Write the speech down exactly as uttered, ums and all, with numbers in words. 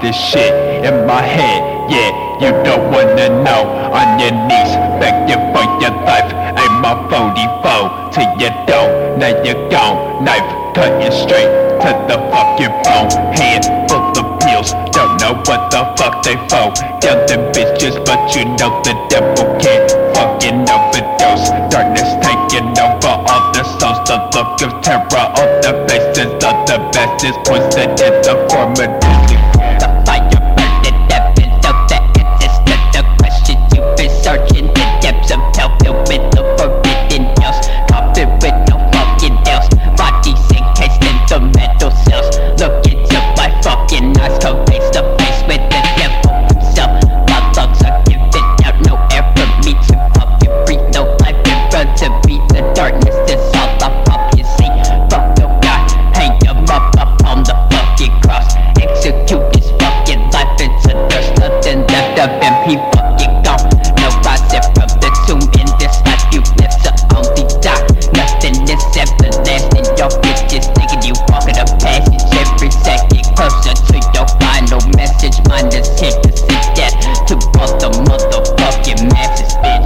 this shit in my head. Yeah, you don't wanna know. On your knees, begging for your life. Aim my forty-four till you don't. Now you're gone. Knife cutting straight to the fucking bone. Hand full of pills, don't know what the fuck they for. Yelling bitches, but you know the devil can't fucking overdose. Darkness taking over all the souls. The look of terror on the faces of the best is twisted in the form of disease. The fire burning evidence of the answers to the question you've been searching. The depths of hell filled with the forbidden yells. Coffin with no fucking nails. Bodies encased in the metal cells. Look into my fucking eyes, come face to face with the devil himself. My lungs are giving out no air for me to fucking breathe. No life in front of me. The darkness is all I fucking see. Fuck no God, hang him up up on the fucking cross. Execute this fucking life until there's nothing left of him. He fucking gone. No rising from the tomb in this life. You live to only die. Nothing is everlasting. Your bitches thinking you walking a passage every second closer to your final message. Mine is here to see death to all the motherfucking masses, bitch.